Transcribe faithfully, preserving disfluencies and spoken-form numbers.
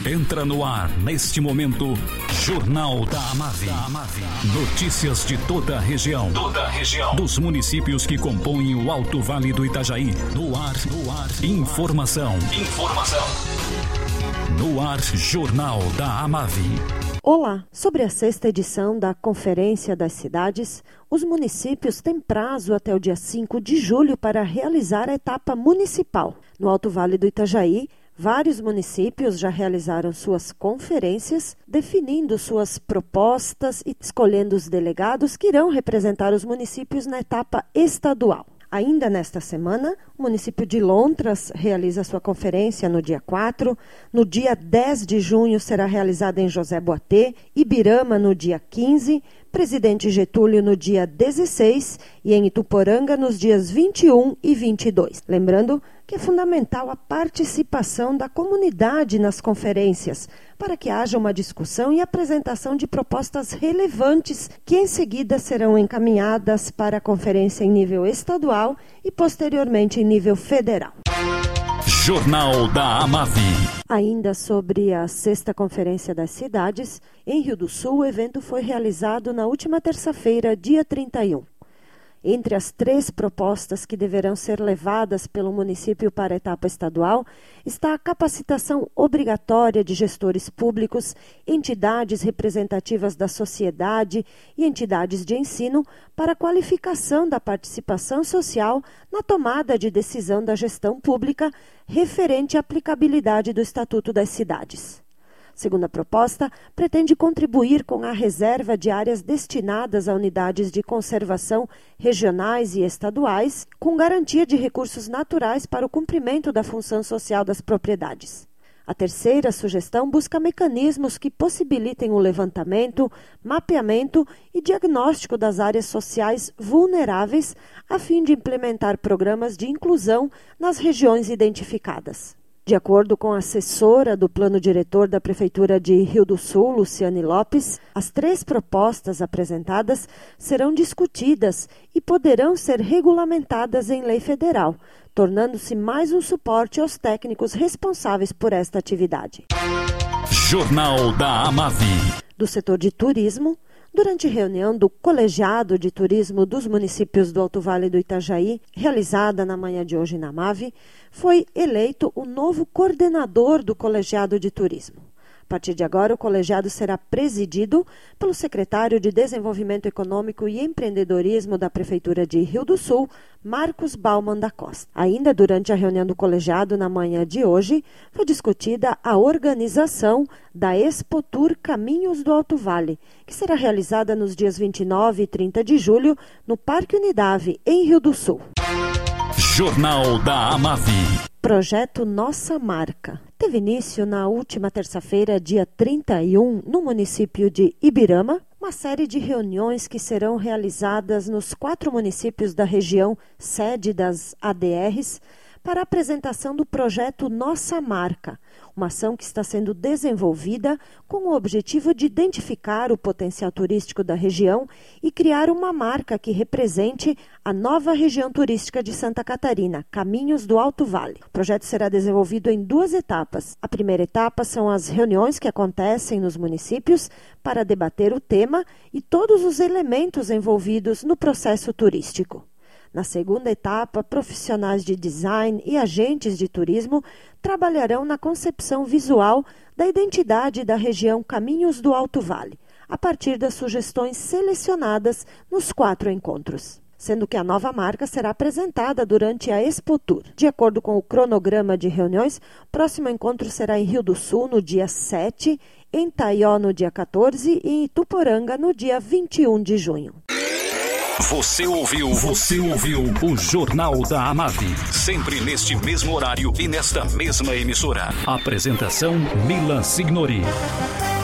Entra no ar, neste momento, Jornal da Amave. Notícias de toda a região. Toda a região. Dos municípios que compõem o Alto Vale do Itajaí. No ar, no ar. Informação. Informação. No ar, Jornal da Amave. Olá! Sobre a sexta edição da Conferência das Cidades, os municípios têm prazo até o dia cinco de julho para realizar a etapa municipal. No Alto Vale do Itajaí, vários municípios já realizaram suas conferências, definindo suas propostas e escolhendo os delegados que irão representar os municípios na etapa estadual. Ainda nesta semana, o município de Lontras realiza sua conferência no dia quatro, no dia dez de junho será realizada em José Boatê, Ibirama no dia quinze, Presidente Getúlio no dia dezesseis e em Ituporanga nos dias vinte e um e vinte e dois. Lembrando que é fundamental a participação da comunidade nas conferências, para que haja uma discussão e apresentação de propostas relevantes que em seguida serão encaminhadas para a conferência em nível estadual e posteriormente em nível federal. Jornal da Amave. Ainda sobre a sexta Conferência das Cidades, em Rio do Sul, o evento foi realizado na última terça-feira, dia trinta e um. Entre as três propostas que deverão ser levadas pelo município para a etapa estadual está a capacitação obrigatória de gestores públicos, entidades representativas da sociedade e entidades de ensino para a qualificação da participação social na tomada de decisão da gestão pública referente à aplicabilidade do Estatuto das Cidades. Segundo a proposta, pretende contribuir com a reserva de áreas destinadas a unidades de conservação regionais e estaduais, com garantia de recursos naturais para o cumprimento da função social das propriedades. A terceira sugestão busca mecanismos que possibilitem o levantamento, mapeamento e diagnóstico das áreas sociais vulneráveis, a fim de implementar programas de inclusão nas regiões identificadas. De acordo com a assessora do plano diretor da Prefeitura de Rio do Sul, Luciane Lopes, as três propostas apresentadas serão discutidas e poderão ser regulamentadas em lei federal, tornando-se mais um suporte aos técnicos responsáveis por esta atividade. Jornal da Amave. Do setor de turismo, durante reunião do Colegiado de Turismo dos municípios do Alto Vale do Itajaí, realizada na manhã de hoje na Amave, foi eleito o novo coordenador do Colegiado de Turismo. A partir de agora, o colegiado será presidido pelo secretário de Desenvolvimento Econômico e Empreendedorismo da Prefeitura de Rio do Sul, Marcos Bauman da Costa. Ainda durante a reunião do colegiado na manhã de hoje, foi discutida a organização da Expotur Caminhos do Alto Vale, que será realizada nos dias vinte e nove e trinta de julho no Parque Unidade, em Rio do Sul. Jornal da Amave. Projeto Nossa Marca. Teve início na última terça-feira, dia trinta e um, no município de Ibirama, uma série de reuniões que serão realizadas nos quatro municípios da região sede das A D Rs para a apresentação do projeto Nossa Marca, uma ação que está sendo desenvolvida com o objetivo de identificar o potencial turístico da região e criar uma marca que represente a nova região turística de Santa Catarina, Caminhos do Alto Vale. O projeto será desenvolvido em duas etapas. A primeira etapa são as reuniões que acontecem nos municípios para debater o tema e todos os elementos envolvidos no processo turístico. Na segunda etapa, profissionais de design e agentes de turismo trabalharão na concepção visual da identidade da região Caminhos do Alto Vale, a partir das sugestões selecionadas nos quatro encontros, sendo que a nova marca será apresentada durante a Expotur. De acordo com o cronograma de reuniões, o próximo encontro será em Rio do Sul no dia sete, em Taió no dia quatorze e em Ituporanga no dia vinte e um de junho. Você ouviu, você ouviu o Jornal da Amave. Sempre neste mesmo horário e nesta mesma emissora. Apresentação Milan Signori.